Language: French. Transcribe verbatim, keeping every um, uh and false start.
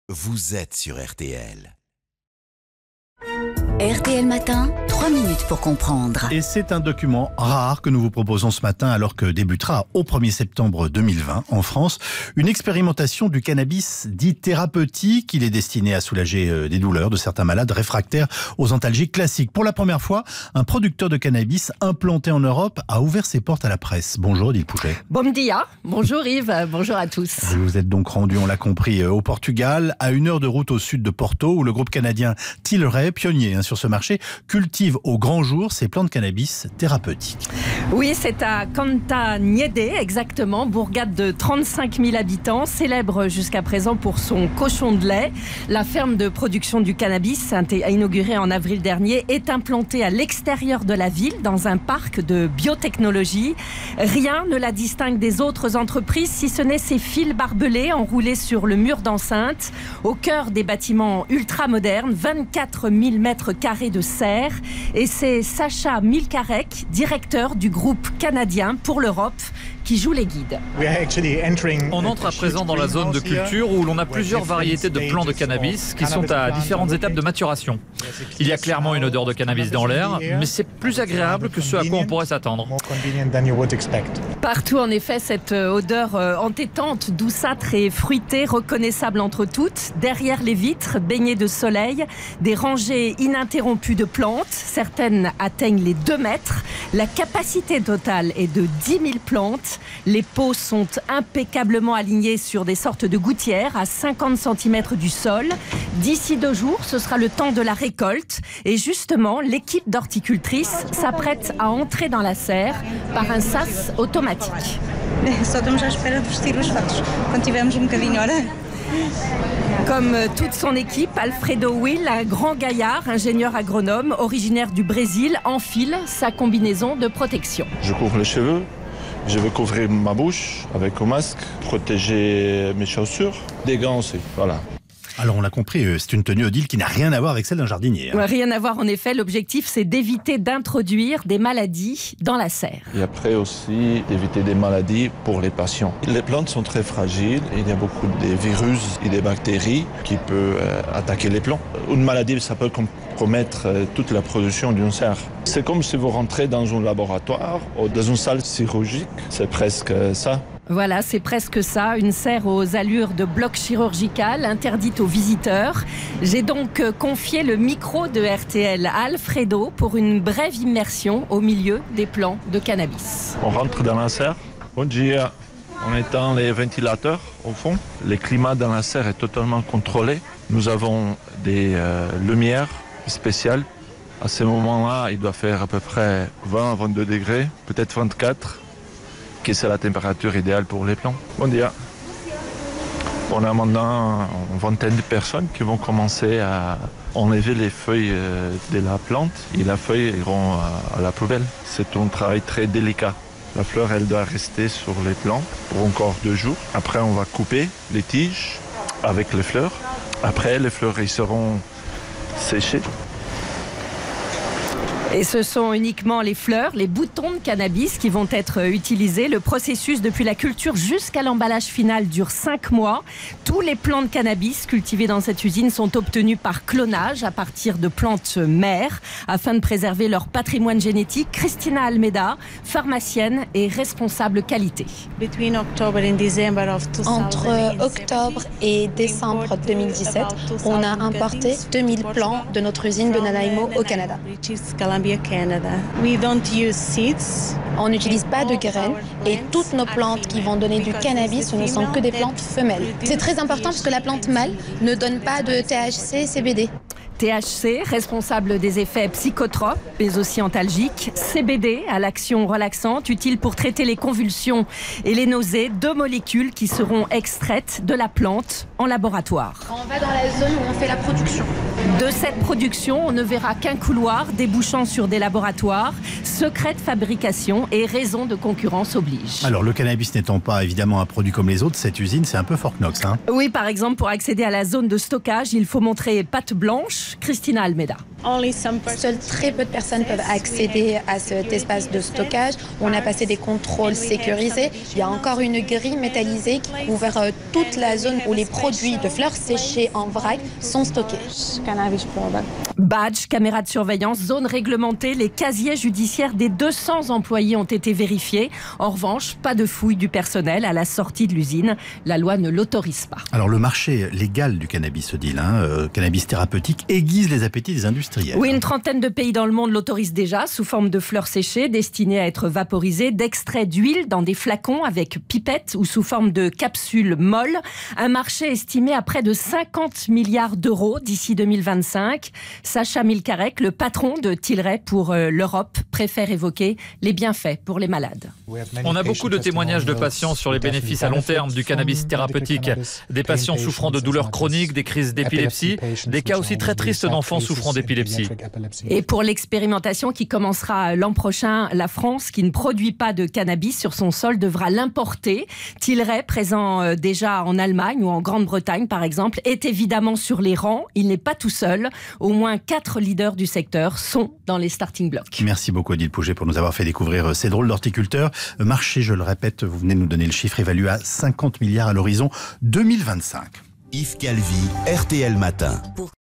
vous êtes sur R T L. R T L Matin, trois minutes pour comprendre. Et c'est un document rare que nous vous proposons ce matin alors que débutera au premier septembre deux mille vingt en France une expérimentation du cannabis dit thérapeutique. Il est destiné à soulager des douleurs de certains malades réfractaires aux antalgiques classiques. Pour la première fois, un producteur de cannabis implanté en Europe a ouvert ses portes à la presse. Bonjour Odile Pouchet. Bon dia, bonjour Yves, bonjour à tous. Vous êtes donc rendu, on l'a compris, au Portugal, à une heure de route au sud de Porto, où le groupe canadien Tilray, pionnier hein, sur ce marché, cultive au grand jour ces plantes de cannabis thérapeutiques. Oui, c'est à Cantanhede, exactement, bourgade de trente-cinq mille habitants, célèbre jusqu'à présent pour son cochon de lait. La ferme de production du cannabis, inaugurée en avril dernier, est implantée à l'extérieur de la ville, dans un parc de biotechnologie. Rien ne la distingue des autres entreprises, si ce n'est ses fils barbelés enroulés sur le mur d'enceinte, au cœur des bâtiments ultra-modernes, vingt-quatre mille mètres carrés de serre. Et c'est Sacha Milkarek, directeur du groupe canadien pour l'Europe, qui joue les guides. On entre à présent dans la zone de culture où l'on a plusieurs variétés de plants de cannabis qui sont à différentes étapes de maturation. Il y a clairement une odeur de cannabis dans l'air, mais c'est plus agréable que ce à quoi on pourrait s'attendre. Partout, en effet, cette odeur entêtante, douceâtre et fruitée, reconnaissable entre toutes. Derrière les vitres, baignées de soleil, des rangées ininterrompues de plantes. Certaines atteignent les deux mètres. La capacité totale est de dix mille plantes. Les pots sont impeccablement alignés sur des sortes de gouttières à cinquante centimètres du sol. D'ici deux jours, ce sera le temps de la récolte. Et justement, l'équipe d'horticultrices s'apprête à entrer dans la serre par un sas automatique. Comme toute son équipe, Alfredo Will, un grand gaillard, ingénieur agronome, originaire du Brésil, enfile sa combinaison de protection. Je couvre les cheveux, je veux couvrir ma bouche avec un masque, protéger mes chaussures, des gants aussi, voilà. Alors on l'a compris, c'est une tenue Odile qui n'a rien à voir avec celle d'un jardinier. Hein. Rien à voir en effet, l'objectif c'est d'éviter d'introduire des maladies dans la serre. Et après aussi d'éviter des maladies pour les patients. Les plantes sont très fragiles, il y a beaucoup de virus et des bactéries qui peuvent euh, attaquer les plants. Une maladie, ça peut compromettre euh, toute la production d'une serre. C'est comme si vous rentrez dans un laboratoire ou dans une salle chirurgique, c'est presque ça. Voilà, c'est presque ça, une serre aux allures de bloc chirurgical, interdite aux visiteurs. J'ai donc confié le micro de R T L à Alfredo pour une brève immersion au milieu des plants de cannabis. On rentre dans la serre. Bon dia. On éteint les ventilateurs au fond. Le climat dans la serre est totalement contrôlé. Nous avons des euh, lumières spéciales. À ce moment-là, il doit faire à peu près vingt à vingt-deux degrés, peut-être vingt-quatre. Que c'est la température idéale pour les plants. Bon dia. On a maintenant une vingtaine de personnes qui vont commencer à enlever les feuilles de la plante et la feuille iront à la poubelle. C'est un travail très délicat. La fleur, elle doit rester sur les plants pour encore deux jours. Après, on va couper les tiges avec les fleurs. Après, les fleurs, ils seront séchées. Et ce sont uniquement les fleurs, les boutons de cannabis qui vont être utilisés. Le processus depuis la culture jusqu'à l'emballage final dure cinq mois. Tous les plants de cannabis cultivés dans cette usine sont obtenus par clonage à partir de plantes mères afin de préserver leur patrimoine génétique. Christina Almeida, pharmacienne et responsable qualité. Entre octobre et décembre deux mille dix-sept, on a importé deux mille plants de notre usine de Nanaimo au Canada. On n'utilise pas de graines et toutes nos plantes qui vont donner du cannabis, ce ne sont que des plantes femelles. C'est très important parce que la plante mâle ne donne pas de T H C, C B D. T H C, responsable des effets psychotropes, mais aussi antalgiques. C B D, à l'action relaxante, utile pour traiter les convulsions et les nausées. Deux molécules qui seront extraites de la plante en laboratoire. On va dans la zone où on fait la production. De cette production, on ne verra qu'un couloir débouchant sur des laboratoires. Secret de fabrication et raison de concurrence oblige. Alors, le cannabis n'étant pas évidemment un produit comme les autres, cette usine, c'est un peu Fort Knox. Hein. Oui, par exemple, pour accéder à la zone de stockage, il faut montrer patte blanche, revanche, Christina Almeida. Seules très peu de personnes peuvent accéder à cet espace de stockage. On a passé des contrôles sécurisés. Il y a encore une grille métallisée qui couvre toute la zone où les produits de fleurs séchées en vrac sont stockés. Badge, caméras de surveillance, zone réglementée, les casiers judiciaires des deux cents employés ont été vérifiés. En revanche, pas de fouille du personnel à la sortie de l'usine. La loi ne l'autorise pas. Alors le marché légal du cannabis, se dit, hein, euh, cannabis thérapeutique, aiguise les appétits des industriels. Oui, une trentaine de pays dans le monde l'autorisent déjà sous forme de fleurs séchées destinées à être vaporisées, d'extraits d'huile dans des flacons avec pipette ou sous forme de capsules molles. Un marché estimé à près de cinquante milliards d'euros d'ici deux mille vingt-cinq. Sacha Milkarek, le patron de Tilray pour euh, l'Europe, préfère évoquer les bienfaits pour les malades. On a beaucoup de témoignages de patients sur les bénéfices à long terme du cannabis thérapeutique. Des patients souffrant de douleurs chroniques, des crises d'épilepsie, des cas aussi très tristes d'enfants souffrant d'épilepsie. Et pour l'expérimentation qui commencera l'an prochain, la France, qui ne produit pas de cannabis sur son sol, devra l'importer. Tilray, présent déjà en Allemagne ou en Grande-Bretagne par exemple, est évidemment sur les rangs. Il n'est pas tout seul. Au moins quatre leaders du secteur sont dans les starting blocks. Merci beaucoup Odile Pouget pour nous avoir fait découvrir ces drôles d'horticulteurs. Marché, je le répète, vous venez de nous donner le chiffre évalué à cinquante milliards à l'horizon deux mille vingt-cinq. Yves Calvi, R T L Matin.